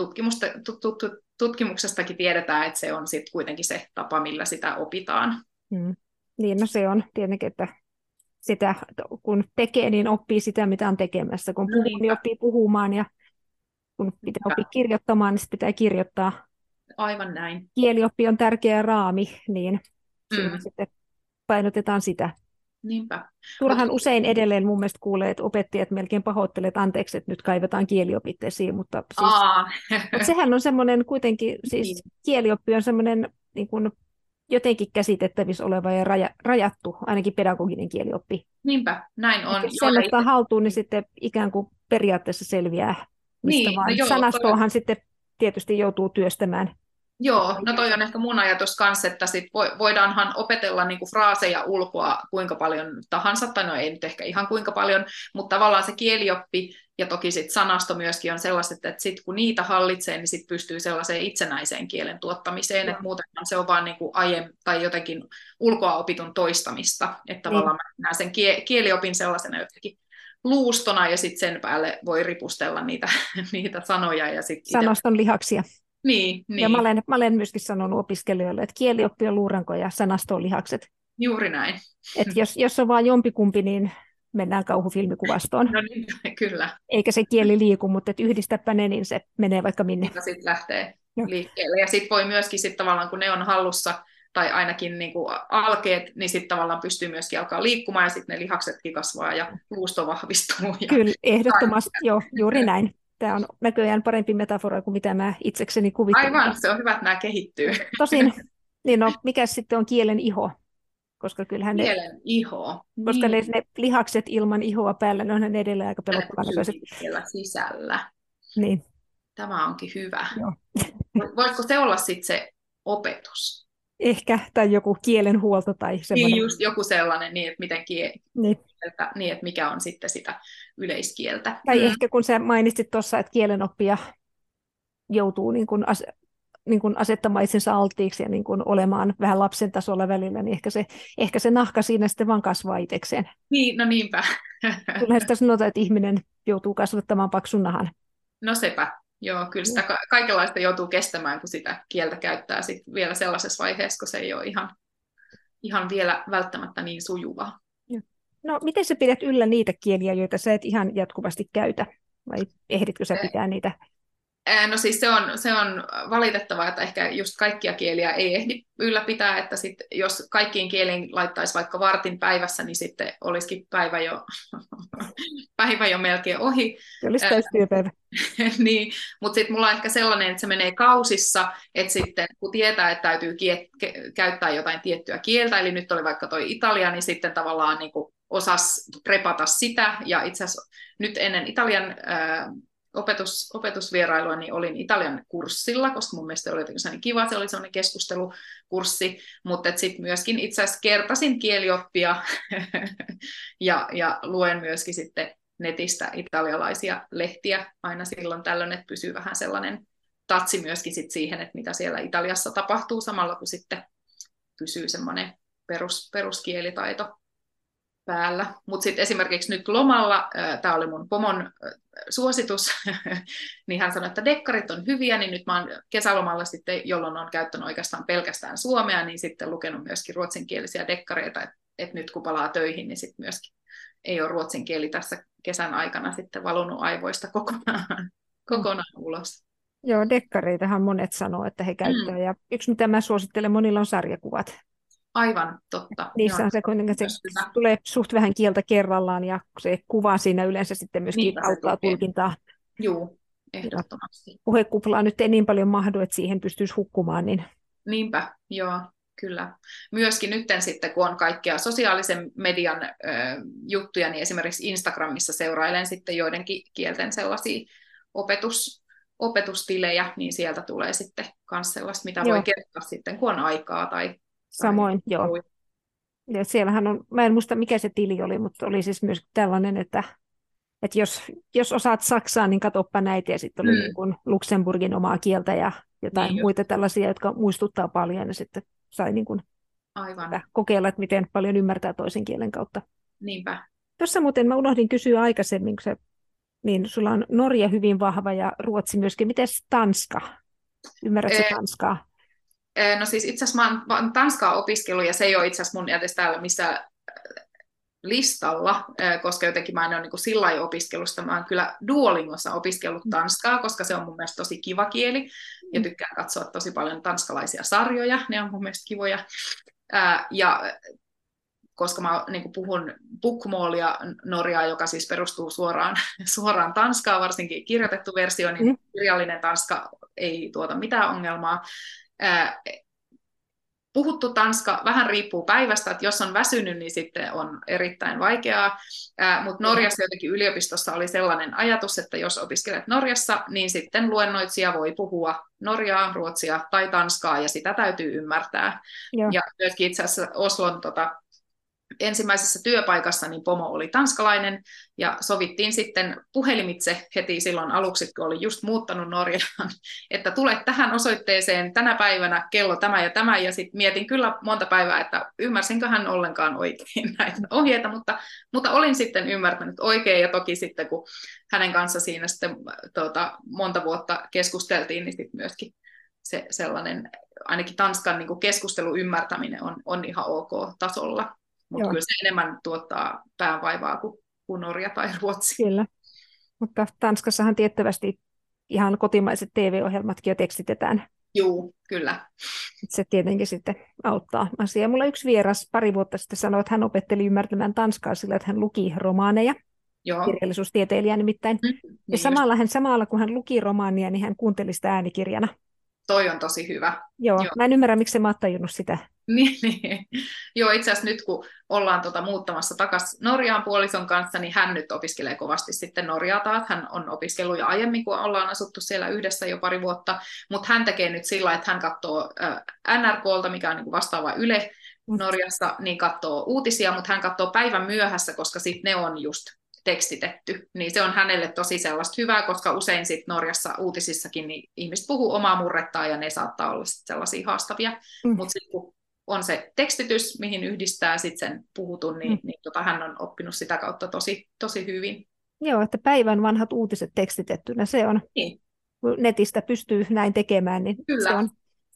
tutkimuksestakin tiedetään, että se on sitten kuitenkin se tapa, millä sitä opitaan. Hmm. Niin, no se on tietenkin, että sitä, kun tekee, niin oppii sitä, mitä on tekemässä. Kun puhuu, no niin oppii puhumaan, ja kun pitää oppia kirjoittamaan, niin pitää kirjoittaa. Aivan näin. Kielioppi on tärkeä raami, niin mm. sitten painotetaan sitä. Niinpä. Turhan Mut... usein edelleen mun mielestä kuulee, että opettajat melkein pahoittelet anteeksi, että nyt kaivetaan kieliopit esiin, mutta, siis, mutta sehän on semmoinen kuitenkin, siis niin. Kielioppi on semmoinen niin kuin jotenkin käsitettävissä oleva ja raja, rajattu, ainakin pedagoginen kielioppi. Niinpä, näin on. Jos sen ottaa haltuun, niin sitten ikään kuin periaatteessa selviää, mistä niin, vaan. no joo, Sanastoahan toi... sitten tietysti joutuu työstämään. Joo, no toi on ehkä mun ajatus kanssa, että sit voidaanhan opetella niinku fraaseja ulkoa kuinka paljon tahansa, tai no ei nyt ehkä ihan kuinka paljon, mutta tavallaan se kielioppi ja toki sit sanasto myöskin on sellaiset, että sit kun niitä hallitsee, niin sit pystyy sellaiseen itsenäiseen kielen tuottamiseen, Joo. että muutenhan se on vaan niinku aiem, tai jotenkin ulkoa opitun toistamista, että tavallaan niin. Mä näen sen kieliopin sellaisena jotenkin luustona, ja sitten sen päälle voi ripustella niitä, niitä sanoja. Ja sit sanaston ite... lihaksia. Niin, niin. Ja mä olen, mä olen myöskin sanonut opiskelijoille, että kielioppi on luuranko ja sanasto on lihakset. Juuri näin. Että jos, jos on vaan jompikumpi, niin mennään kauhufilmikuvastoon. No niin, kyllä. Eikä se kieli liiku, mutta et yhdistäpä ne, niin se menee vaikka minne. Sitten lähtee no. liikkeelle. Ja sitten voi myöskin sit tavallaan, kun ne on hallussa, tai ainakin niin kuin alkeet, niin sitten tavallaan pystyy myöskin alkaa liikkumaan, ja sitten ne lihaksetkin kasvaa, ja luusto vahvistuu. Ja... Kyllä, ehdottomasti, joo, juuri näin. Tämä on näköjään parempi metafora kuin mitä mä itsekseni kuvittelin. Aivan, se on hyvä, että nämä kehittyy. Tosin, niin no, mikä sitten on kielen iho? Koska kyllähän ne, kielen iho. Koska niin. ne, ne lihakset ilman ihoa päällä, ne onhan edelleen aika pelottavan näköiset. Siellä sisällä. Niin. Tämä onkin hyvä. Joo. Voisiko se olla sitten se opetus? Ehkä, tai joku kielenhuolto tai semmoinen. Niin, just joku sellainen, niin että, miten kie... niin. niin, että mikä on sitten sitä yleiskieltä. Tai mm. ehkä kun sä mainitsit tuossa, että kielenoppija joutuu niin kuin as... niin kuin asettamaan itsensä alttiiksi ja niin kuin olemaan vähän lapsen tasolla välillä, niin ehkä se, ehkä se nahka siinä sitten vaan kasvaa itsekseen. Niin, no niinpä. Kyllähän sitä sanotaan, että ihminen joutuu kasvattamaan paksun nahan. No sepä. Joo, kyllä sitä ka- kaikenlaista joutuu kestämään, kun sitä kieltä käyttää sit vielä sellaisessa vaiheessa, kun se ei ole ihan, ihan vielä välttämättä niin sujuvaa. No, miten sä pidät yllä niitä kieliä, joita sä et ihan jatkuvasti käytä? Vai ehditkö sä pitää niitä? No siis se on, se on valitettavaa, että ehkä just kaikkia kieliä ei ehdi ylläpitää, että sit, jos kaikkiin kieliin laittaisi vaikka vartin päivässä, niin sitten olisikin päivä jo, päivä jo melkein ohi. Se olisi täystyöpäivä. Niin, mutta sitten mulla on ehkä sellainen, että se menee kausissa, että sitten kun tietää, että täytyy kie- ke- käyttää jotain tiettyä kieltä, eli nyt oli vaikka toi Italia, niin sitten tavallaan niin kuin osasi prepata sitä, ja itse asiassa nyt ennen Italian ää, Opetus, opetusvierailua, niin olin Italian kurssilla, koska mun mielestä oli jotenkin kiva, se oli sellainen keskustelukurssi, mutta sitten myöskin itse asiassa kertasin kielioppia ja, ja luen myöskin sitten netistä italialaisia lehtiä aina silloin tällöin, että pysyy vähän sellainen tatsi myöskin sit siihen, että mitä siellä Italiassa tapahtuu samalla, kun sitten pysyy semmoinen perus, peruskielitaito päällä. Mutta sitten esimerkiksi nyt lomalla, tämä oli mun pomon suositus, niin hän sanoi, että dekkarit on hyviä, niin nyt mä oon kesälomalla sitten, jolloin on käyttänyt oikeastaan pelkästään suomea, niin sitten lukenut myöskin ruotsinkielisiä dekkareita, että et nyt kun palaa töihin, niin sitten myöskin ei ole ruotsin kieli tässä kesän aikana sitten valunut aivoista kokonaan, kokonaan ulos. Joo, dekkareitahan monet sanoo, että he käyttää, mm. ja yksi mitä mä suosittelen, monilla on sarjakuvat. Aivan, totta. Niissä on se, kuitenkin se tulee suht vähän kieltä kerrallaan, ja se kuva siinä yleensä sitten myöskin Niinpä auttaa tulkintaa. Joo, ehdottomasti. Puhekuplaa nyt ei niin paljon mahdu, että siihen pystyisi hukkumaan. Niin... Niinpä, joo, kyllä. Myöskin nyt sitten, kun on kaikkea sosiaalisen median ö, juttuja, niin esimerkiksi Instagramissa seurailen sitten joidenkin kielten sellaisia opetus, opetustilejä, niin sieltä tulee sitten myös sellaista, mitä joo. voi kertoa sitten, kun on aikaa tai Samoin, joo. Ja siellähän on, mä en muista mikä se tili oli, mutta oli siis myös tällainen, että, että jos, jos osaat saksaa, niin katsoppa näitä, ja sitten oli mm. niin kuin Luxemburgin omaa kieltä ja jotain niin muita tällaisia, jotka muistuttaa paljon, ja sitten sai niin kuin Aivan. kokeilla, että miten paljon ymmärtää toisen kielen kautta. Niinpä. Tuossa muuten mä unohdin kysyä aikaisemmin, kun se, niin sulla on Norja hyvin vahva ja Ruotsi myöskin. Miten Tanska? Ymmärrätkö e- Tanskaa? No siis itse asiassa mä oon Tanskaa opiskellut, ja se ei ole itse asiassa mun edes täällä missään listalla, koska jotenkin mä en ole niin kuin sillä lailla opiskelusta. Mä oon kyllä Duolingossa opiskellut Tanskaa, koska se on mun mielestä tosi kiva kieli, ja tykkään katsoa tosi paljon tanskalaisia sarjoja, ne on mun mielestä kivoja. Ja koska mä niin kuin puhun bokmålia norjaa, joka siis perustuu suoraan, suoraan Tanskaan, varsinkin kirjoitettu versio, niin kirjallinen Tanska ei tuota mitään ongelmaa. puhuttu tanska, vähän riippuu päivästä, että jos on väsynyt, niin sitten on erittäin vaikeaa, mutta Norjassa jotenkin yliopistossa oli sellainen ajatus, että jos opiskelet Norjassa, niin sitten luennoitsija voi puhua norjaa, ruotsia tai tanskaa, ja sitä täytyy ymmärtää. Joo. Ja myöskin itse asiassa Oslon tota, ensimmäisessä työpaikassa niin pomo oli tanskalainen, ja sovittiin sitten puhelimitse heti silloin aluksi, kun oli just muuttanut Norjaan, että tule tähän osoitteeseen tänä päivänä kello tämä ja tämä, ja sitten mietin kyllä monta päivää, että ymmärsinkö hän ollenkaan oikein näitä ohjeita, mutta, mutta olin sitten ymmärtänyt oikein, ja toki sitten kun hänen kanssa siinä sitten tuota, monta vuotta keskusteltiin, niin sitten myöskin se sellainen, ainakin Tanskan niin kuin keskustelun ymmärtäminen on, on ihan ok tasolla. Mutta kyllä se enemmän tuottaa päänvaivaa kuin, kuin Norja tai Ruotsi. Kyllä, mutta Tanskassahan tiettävästi ihan kotimaiset T V-ohjelmatkin jo tekstitetään. Joo, kyllä. Se tietenkin sitten auttaa asiaa. Mulla yksi vieras pari vuotta sitten sanoi, että hän opetteli ymmärtämään tanskaa sillä, että hän luki romaaneja. Joo. Kirjallisuustieteilijä nimittäin. Mm, niin ja samalla, hän, samalla kun hän luki romaania, niin hän kuunteli sitä äänikirjana. Toi on tosi hyvä. Joo, Joo. Mä en ymmärrä, miksi mä oon tajunnut sitä. Niin, niin. Joo, itse asiassa nyt kun ollaan tota muuttamassa takaisin Norjaan puolison kanssa, niin hän nyt opiskelee kovasti sitten Norjaa taas. Hän on opiskellut jo aiemmin, kun ollaan asuttu siellä yhdessä jo pari vuotta, mutta hän tekee nyt sillä, että hän katsoo N R K:lta, mikä on niin kuin vastaava Yle Norjassa, niin katsoo uutisia, mutta hän katsoo päivän myöhässä, koska sitten ne on just tekstitetty, niin se on hänelle tosi sellaista hyvää, koska usein sit Norjassa uutisissakin niin ihmiset puhuu omaa murrettaan ja ne saattaa olla sellaisia haastavia, mm. mutta sitten kun on se tekstitys, mihin yhdistää sit sen puhutun, niin, mm. niin tota, hän on oppinut sitä kautta tosi, tosi hyvin. Joo, että päivän vanhat uutiset tekstitettynä, se on, niin. Netistä pystyy näin tekemään, niin se on,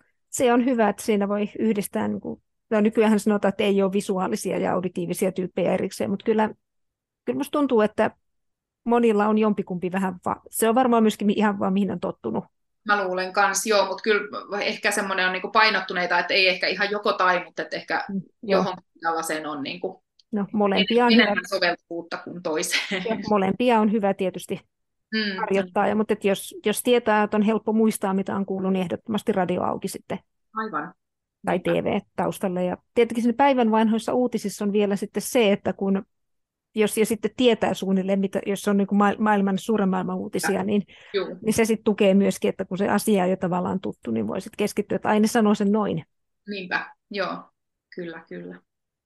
se on hyvä, että siinä voi yhdistää, niin kuin, no nykyään sanotaan, että ei ole visuaalisia ja auditiivisia tyyppejä erikseen, mutta kyllä Kyllä musta tuntuu, että monilla on jompikumpi vähän, va- se on varmaan myöskin ihan vaan mihin on tottunut. Mä luulen kans, joo, mutta kyllä ehkä semmoinen on niinku painottuneita, että ei ehkä ihan joko tai, mutta että ehkä mm, johonkin tällaiseen on niinku no, molempia on enemmän hyvä. soveltuvuutta kuin toiseen. Ja molempia on hyvä tietysti mm. harjoittaa, ja, mutta jos, jos tietää, että on helppo muistaa, mitä on kuullut, niin ehdottomasti radio auki sitten. Aivan. Tai T V taustalle. Ja tietenkin siinä päivän vanhoissa uutisissa on vielä sitten se, että kun jos ja sitten tietää suunnilleen, mitä, jos on niin kuin maailman, suuren maailman uutisia, niin, niin se sitten tukee myöskin, että kun se asia on jo tavallaan tuttu, niin voi sitten keskittyä, että aina sanoo sen noin. Niinpä, joo, kyllä, kyllä.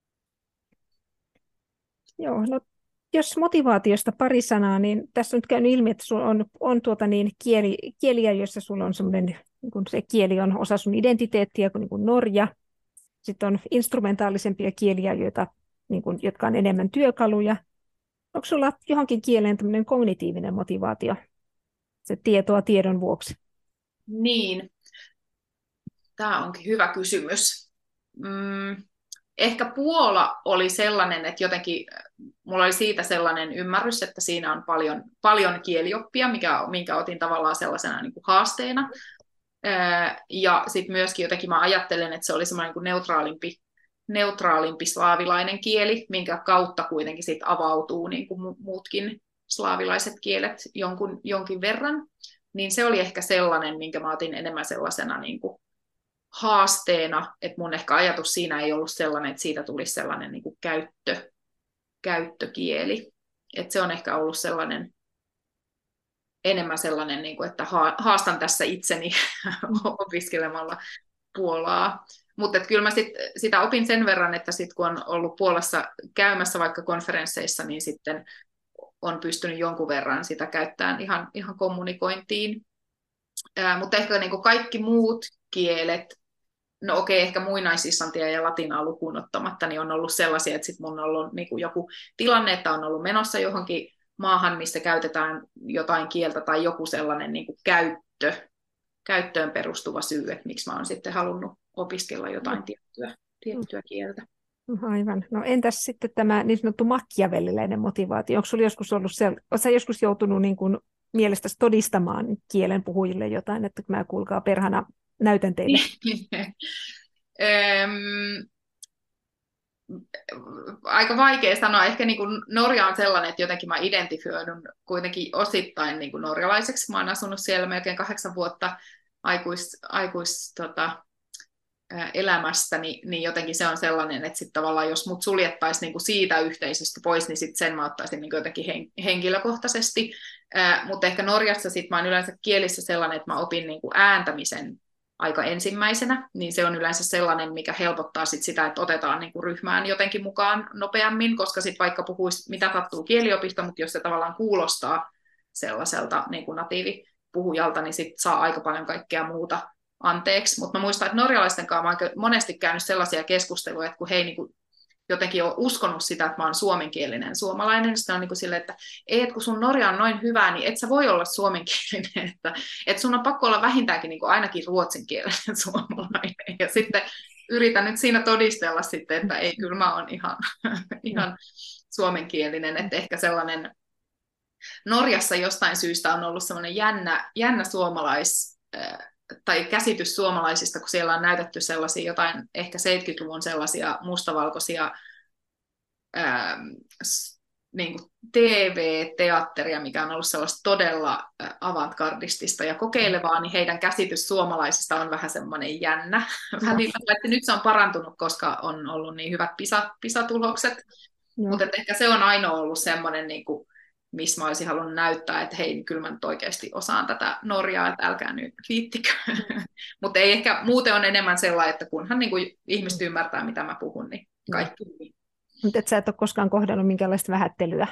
Joo, no jos motivaatiosta pari sanaa, niin tässä on nyt käynyt ilmi, että sulla on, on tuota niin kieli, kieliä, joissa sulla on semmoinen, niin kuin se kieli on osa sun identiteettiä, kuin, niin kuin norja. Sitten on instrumentaalisempia kieliä, joita niin kuin, jotka on enemmän työkaluja. Onko sulla johonkin kieleen tämmöinen kognitiivinen motivaatio, se tietoa tiedon vuoksi? Niin, tämä onkin hyvä kysymys. Mm, ehkä Puola oli sellainen, että jotenkin mulla oli siitä sellainen ymmärrys, että siinä on paljon, paljon kielioppia, mikä, minkä otin tavallaan sellaisena niin kuin haasteena. Ja sitten myöskin jotenkin mä ajattelen, että se oli semmoinen niin kuin neutraalimpi neutraalimpi slaavilainen kieli, minkä kautta kuitenkin sit avautuu niin kuin muutkin slaavilaiset kielet jonkun, jonkin verran, niin se oli ehkä sellainen, minkä mä otin enemmän sellaisena niin kuin haasteena, että mun ehkä ajatus siinä ei ollut sellainen, että siitä tulisi sellainen niin kuin käyttö, käyttökieli. Että se on ehkä ollut sellainen, enemmän sellainen, niin kuin, että haastan tässä itseni opiskelemalla puolaa. Mutta kyllä mä sit, sitä opin sen verran, että sit kun on ollut Puolassa käymässä vaikka konferensseissa, niin sitten on pystynyt jonkun verran sitä käyttämään ihan, ihan kommunikointiin. Ää, mutta ehkä niin kuin kaikki muut kielet, no okei, ehkä muinaisislantia ja latinaa lukuun ottamatta, niin on ollut sellaisia, että sit mun on ollut niin kuin joku tilanne, että on ollut menossa johonkin maahan, missä käytetään jotain kieltä tai joku sellainen niin kuin käyttö, käyttöön perustuva syy, että miksi mä oon sitten halunnut opiskella jotain tiettyä, tiettyä kieltä. Aivan. No entäs sitten tämä niin sanottu machiavelliläinen motivaatio? Onko sinulla joskus ollut se, oletko joskus joutunut niin kuin mielestäsi todistamaan kielen puhujille jotain, että mä kuulkaa perhana näytän teille? Aika vaikea sanoa. Ehkä niin kuin Norja on sellainen, että jotenkin mä identifioidun kuitenkin osittain niin kuin norjalaiseksi. Mä oon asunut siellä melkein kahdeksan vuotta aikuis, aikuis tota, elämästäni, niin jotenkin se on sellainen, että sitten tavallaan jos mut suljettaisiin niinku siitä yhteisöstä pois, niin sitten sen mä ottaisin niinku jotenkin hen- henkilökohtaisesti. Mutta ehkä Norjassa sitten mä oon yleensä kielissä sellainen, että mä opin niinku ääntämisen aika ensimmäisenä, niin se on yleensä sellainen, mikä helpottaa sit sitä, että otetaan niinku ryhmään jotenkin mukaan nopeammin, koska sitten vaikka puhuisi mitä sattuu kieliopista, mutta jos se tavallaan kuulostaa sellaiselta niinku natiivipuhujalta, niin sitten saa aika paljon kaikkea muuta anteeksi. Mutta mä muistan, että norjalaisten kanssa mä oon monesti käynyt sellaisia keskusteluja, että kun he ei niinku jotenkin ole uskonut sitä, että mä oon suomenkielinen suomalainen, niin sitten on niin kuin silleen, että ei, että kun sun norja on noin hyvää, niin et sä voi olla suomenkielinen, että, että sun on pakko olla vähintäänkin niin kuin ainakin ruotsinkielinen suomalainen, ja sitten yritän nyt siinä todistella sitten, että ei, kyllä mä oon ihan, ihan suomenkielinen, että ehkä sellainen, Norjassa jostain syystä on ollut sellainen jännä, jännä suomalais, tai käsitys suomalaisista, kun siellä on näytetty sellaisia jotain, ehkä seitsemänkymmentäluvun sellaisia mustavalkoisia ää, niin kuin T V-teatteria, mikä on ollut sellaista todella avantgardistista ja kokeilevaa, niin heidän käsitys suomalaisista on vähän semmoinen jännä. Välillä, että nyt se on parantunut, koska on ollut niin hyvät pisa, pisatulokset, mutta ehkä se on ainoa ollut semmoinen niin kuin missä mä olisin halunnut näyttää, että hei, kyllä mä nyt oikeasti osaan tätä Norjaa, että älkää nyt viittikö. Mutta ei ehkä, muuten on enemmän sellainen, että kunhan niin kuin ihmiset ymmärtää, mitä mä puhun, niin kaikki. Mutta et sä et ole koskaan kohdannut minkäänlaista vähättelyä?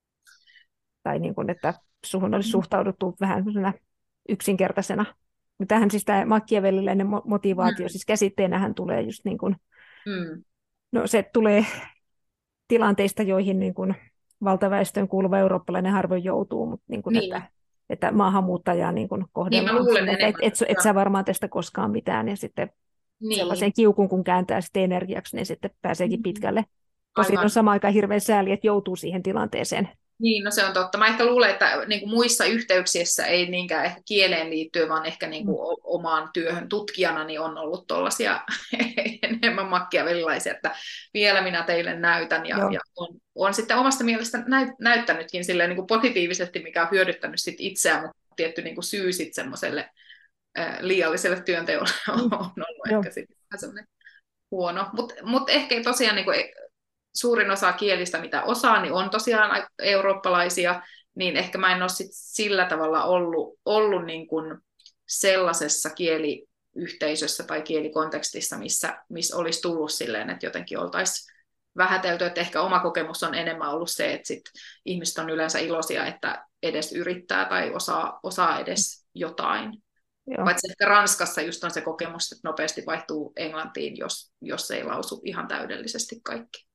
Tai niin kuin, että suhun olisi suhtauduttu vähän yksinkertaisena. Tähän siis tämä machiavellilainen motivaatio, mm. siis käsitteenähän tulee just niin kuin, mm. no se tulee tilanteista, joihin niin kuin valtaväestöön kuuluva eurooppalainen harvoin joutuu, mutta niin kuin, niin. Että, että maahanmuuttajaa niin kuin kohdellaan. Niin, mä luulen että et, et, et sä varmaan tästä koskaan mitään, ja sitten niin. sellaisen kiukun, kun kääntää sitten energiaksi, niin sitten pääseekin pitkälle. Tosin on sama aika hirveän sääli, että joutuu siihen tilanteeseen. Niin, no se on totta. Mä ehkä luulen, että niin kuin muissa yhteyksissä ei niinkään ehkä kieleen liittyen, vaan ehkä niin kuin mm. omaan työhön tutkijana niin on ollut tuollaisia enemmän machiavellilaisia, että vielä minä teille näytän. Ja, ja on, on sitten omasta mielestä näyt, näyttänytkin silleen, niin kuin positiivisesti, mikä on hyödyttänyt sit itseään, mutta tietty niin kuin syy sitten semmoiselle äh, liialliselle työnteolle on ollut mm. ehkä sitten vähän semmoinen huono. Mutta mut ehkä tosiaan niin kuin, suurin osa kielistä, mitä osaan, niin on tosiaan eurooppalaisia, niin ehkä mä en ole sit sillä tavalla ollut, ollut niin kuin sellaisessa kieliyhteisössä tai kielikontekstissa, missä, missä olisi tullut silleen, että jotenkin oltaisiin vähätelty, että ehkä oma kokemus on enemmän ollut se, että sit ihmiset on yleensä iloisia, että edes yrittää tai osaa, osaa edes jotain. Joo. Paitsi ehkä Ranskassa just on se kokemus, että nopeasti vaihtuu englantiin, jos, jos ei lausu ihan täydellisesti kaikki.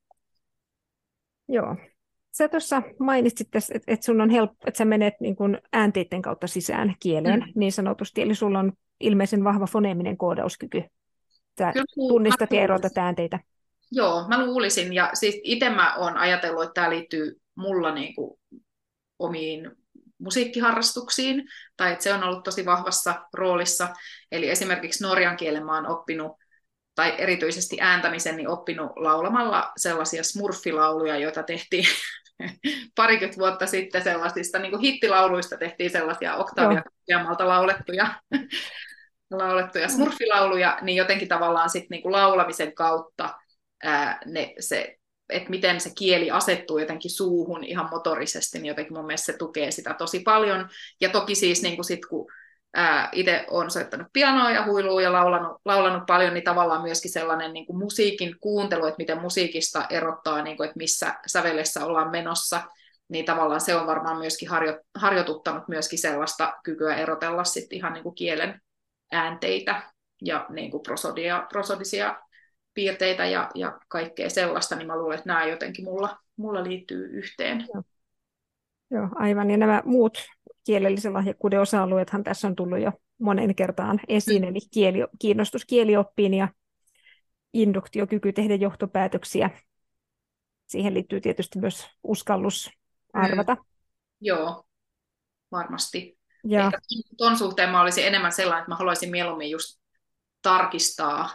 Joo. Sä tuossa mainitsit, että, että, sun on helppo, että sä menet niin kuin äänteiden kautta sisään kieleen mm. niin sanotusti, eli sulla on ilmeisen vahva foneeminen koodauskyky. Sä Kyllä, tunnistat ja erotat äänteitä. Joo, mä luulisin, ja siis itse mä oon ajatellut, että tämä liittyy mulla niin kuin omiin musiikkiharrastuksiin, tai että se on ollut tosi vahvassa roolissa, eli esimerkiksi norjan kielen mä oon oppinut tai erityisesti ääntämisen, niin oppinut laulamalla sellaisia smurfilauluja, joita tehtiin parikymmentä vuotta sitten sellaisista niin kuin hittilauluista tehtiin sellaisia oktavia korkeammalta laulettuja, laulettuja smurfilauluja, niin jotenkin tavallaan sit niin kuin laulamisen kautta ää, ne, se, että miten se kieli asettuu jotenkin suuhun ihan motorisesti, niin jotenkin mun mielestä se tukee sitä tosi paljon. Ja toki siis niin kuin sit, kun itse olen soittanut pianoa ja huilua ja laulanut, laulanut paljon, niin tavallaan myöskin sellainen niin kuin musiikin kuuntelu, että miten musiikista erottaa, niin kuin, että missä sävelessä ollaan menossa, niin tavallaan se on varmaan myöskin harjo, harjoituttanut myöskin sellaista kykyä erotella sitten ihan niin kuin kielen äänteitä ja niin kuin prosodia, prosodisia piirteitä ja, ja kaikkea sellaista, niin mä luulen, että nämä jotenkin mulla, mulla liittyy yhteen. Joo. Joo, aivan. Ja nämä muut kielellisen lahjakkuuden osa-alueethan tässä on tullut jo monen kertaan esiin, mm. eli kieli, kiinnostus kielioppiin ja induktiokyky tehdä johtopäätöksiä. Siihen liittyy tietysti myös uskallus arvata. Mm. Joo, varmasti. Ja. Ehkä tuon suhteen mä olisin enemmän sellainen, että mä haluaisin mieluummin just tarkistaa,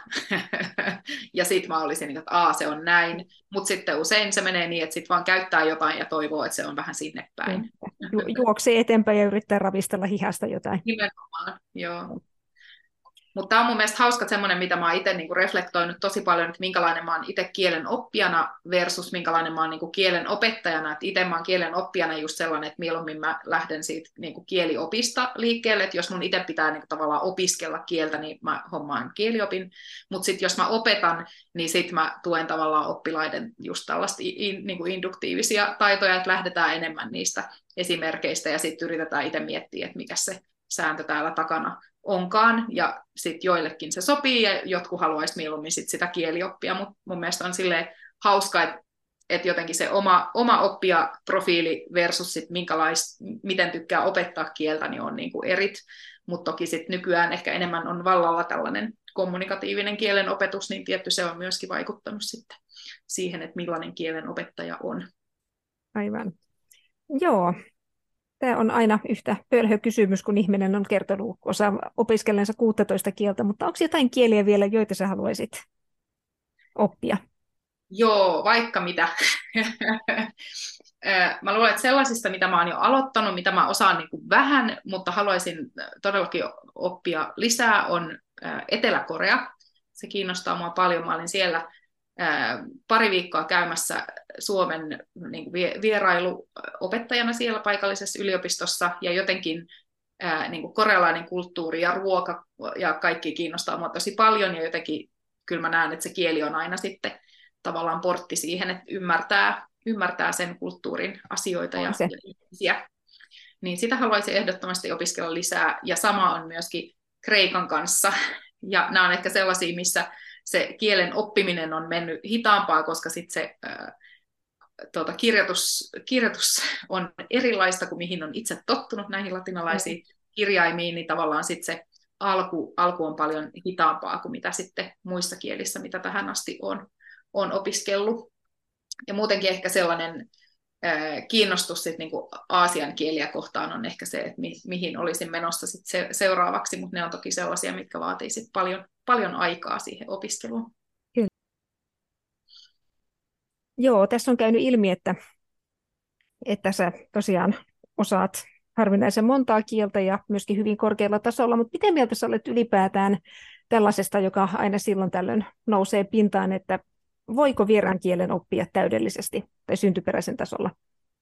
ja sitten mä olisin, että aa, se on näin, mutta sitten usein se menee niin, että sitten vaan käyttää jotain ja toivoo, että se on vähän sinne päin. Ju- juoksee eteenpäin ja yrittää ravistella hihasta jotain. Nimenomaan, joo. Mutta tämä on mun mielestä hauska semmoinen, mitä mä oon itse niinku reflektoinut tosi paljon, että minkälainen mä oon itse kielen oppijana versus minkälainen mä oon niinku kielen opettajana. Että itse mä oon kielen oppijana just sellainen, että mieluummin mä lähden siitä niinku kieliopista liikkeelle, että jos mun itse pitää niinku tavallaan opiskella kieltä, niin mä hommaan kieliopin. Mutta sitten jos mä opetan, niin sitten mä tuen tavallaan oppilaiden just tällaista in, niinku induktiivisia taitoja, että lähdetään enemmän niistä esimerkkeistä ja sitten yritetään itse miettiä, että mikä se sääntö täällä takana onkaan, ja sitten joillekin se sopii, ja jotkut haluaisi mieluummin sit sitä kielioppia, mutta mun mielestä on silleen hauska, että et jotenkin se oma, oma oppijaprofiili versus sit minkälais, miten tykkää opettaa kieltä, niin on niinku erit, mutta toki sit nykyään ehkä enemmän on vallalla tällainen kommunikatiivinen kielen opetus, niin tietty se on myöskin vaikuttanut sitten siihen, että millainen kielen opettaja on. Aivan. Joo. Tämä on aina yhtä pölhö kysymys, kun ihminen on kertonut osa opiskellensa kuusitoista kieltä, mutta onko jotain kieliä vielä, joita sä haluaisit oppia? Joo, vaikka mitä. Mä luulen, että sellaisista, mitä mä oon jo aloittanut, mitä mä osaan niin kuin vähän, mutta haluaisin todellakin oppia lisää, on Etelä-Korea. Se kiinnostaa mua paljon. Mä olin siellä pari viikkoa käymässä Suomen niin kuin vierailuopettajana siellä paikallisessa yliopistossa, ja jotenkin ää, niin kuin korealainen kulttuuri ja ruoka ja kaikki kiinnostaa mua tosi paljon, ja jotenkin kyllä mä näen, että se kieli on aina sitten tavallaan portti siihen, että ymmärtää, ymmärtää sen kulttuurin asioita ja, ja ihmisiä. Niin sitä haluaisin ehdottomasti opiskella lisää, ja sama on myöskin Kreikan kanssa, ja nämä on ehkä sellaisia, missä se kielen oppiminen on mennyt hitaampaa, koska sitten se ää, tuota, kirjoitus, kirjoitus on erilaista kuin mihin on itse tottunut näihin latinalaisiin mm. kirjaimiin, niin tavallaan sitten se alku, alku on paljon hitaampaa kuin mitä sitten muissa kielissä, mitä tähän asti on, on opiskellut. Ja muutenkin ehkä sellainen ää, kiinnostus sit niinku Aasian kieliä kohtaan on ehkä se, että mi, mihin olisin menossa sit se, seuraavaksi, mutta ne on toki sellaisia, mitkä vaatii sit paljon, paljon aikaa siihen opiskeluun. Kyllä. Joo, tässä on käynyt ilmi, että, että sä tosiaan osaat harvinaisen montaa kieltä ja myöskin hyvin korkealla tasolla, mutta miten mieltä sä olet ylipäätään tällaisesta, joka aina silloin tällöin nousee pintaan, että voiko vieraan kielen oppia täydellisesti tai syntyperäisen tasolla?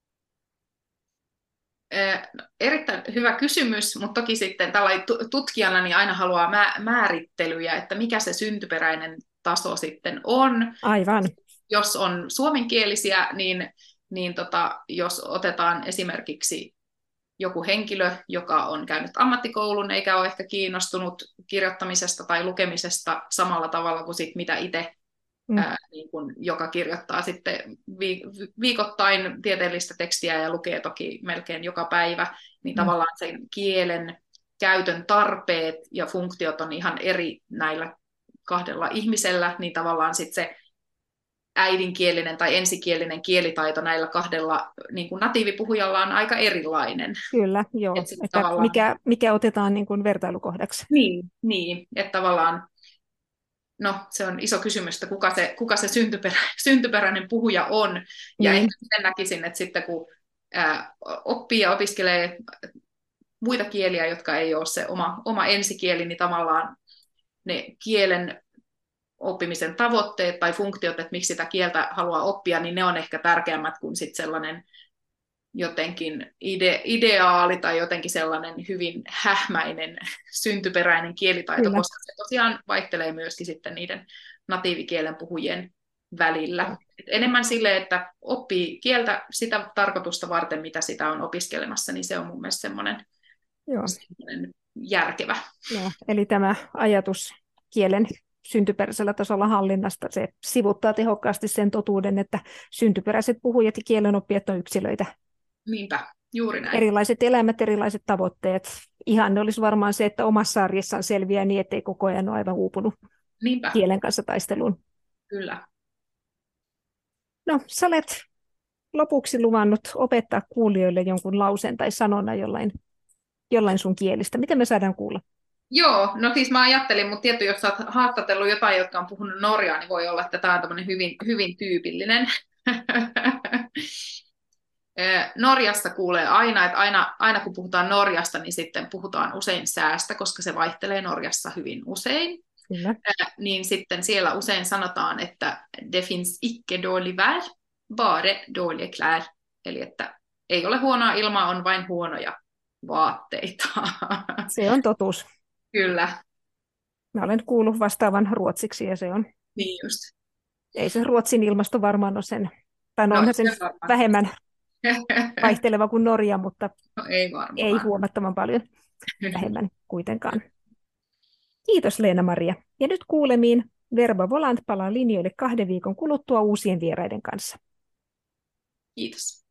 No, erittäin hyvä kysymys, mutta toki sitten tällainen tutkijana niin aina haluaa määrittelyjä, että mikä se syntyperäinen taso sitten on. Aivan. Jos on suomenkielisiä, niin, niin tota, jos otetaan esimerkiksi joku henkilö, joka on käynyt ammattikoulun eikä ole ehkä kiinnostunut kirjoittamisesta tai lukemisesta samalla tavalla kuin sit mitä itse, mm. ää, niin kun, joka kirjoittaa sitten viikoittain tieteellistä tekstiä ja lukee toki melkein joka päivä, niin mm. tavallaan sen kielen käytön tarpeet ja funktiot on ihan eri näillä kahdella ihmisellä, niin tavallaan sitten se äidinkielinen tai ensikielinen kielitaito näillä kahdella niin kuin natiivipuhujalla on aika erilainen. Kyllä, joo. Et että tavallaan... mikä, mikä otetaan niin kuin vertailukohdaksi. Niin, niin, että tavallaan, no se on iso kysymys, että kuka se, kuka se syntyperä, syntyperäinen puhuja on. Ja niin. Ehkä sen näkisin, että sitten kun ää, oppii ja opiskelee muita kieliä, jotka ei ole se oma, oma ensikieli, niin tavallaan ne kielen oppimisen tavoitteet tai funktiot, että miksi sitä kieltä haluaa oppia, niin ne on ehkä tärkeämmät kuin sit sellainen jotenkin ide- ideaali tai jotenkin sellainen hyvin hähmäinen syntyperäinen kielitaito, Kyllä. koska se tosiaan vaihtelee myöskin sitten niiden natiivikielen puhujien välillä. Et enemmän sille, että oppii kieltä sitä tarkoitusta varten, mitä sitä on opiskelemassa, niin se on mun mielestä semmoinen, semmoinen järkevä. Joo, eli tämä ajatus kielen syntyperäisellä tasolla hallinnasta, se sivuttaa tehokkaasti sen totuuden, että syntyperäiset puhujat ja kielenoppijat on yksilöitä. Niinpä, juuri näin. Erilaiset elämät, erilaiset tavoitteet. Ihanne olisi varmaan se, että omassa arjessaan selviää niin, ettei koko ajan ole aivan uupunut Niinpä. kielen kanssa taisteluun. Kyllä. No, sä olet lopuksi luvannut opettaa kuulijoille jonkun lauseen tai sanonnan jollain, jollain sun kielistä. Miten me saadaan kuulla? Joo, no siis mä ajattelin, mutta tietysti jos sä oot haastatellut jotain, jotka on puhunut norjaa, niin voi olla, että tämä on tämmöinen hyvin, hyvin tyypillinen. Norjasta kuulee aina, että aina, aina kun puhutaan Norjasta, niin sitten puhutaan usein säästä, koska se vaihtelee Norjassa hyvin usein. Kyllä. Niin sitten siellä usein sanotaan, että det finns icke dålig vær, bare dåliga klär. Eli että ei ole huonoa ilmaa, on vain huonoja vaatteita. Se on totuus. Kyllä. Mä olen kuullut vastaavan ruotsiksi ja se on... Niin just. Ei se Ruotsin ilmasto varmaan ole sen... Tai no, No, onhan sen se vähemmän vaihteleva kuin Norja, mutta no, ei, varmaan. ei huomattavan paljon vähemmän kuitenkaan. Kiitos Leena-Maria. Ja nyt kuulemiin. Verba Volant palaa linjoille kahden viikon kuluttua uusien vieraiden kanssa. Kiitos.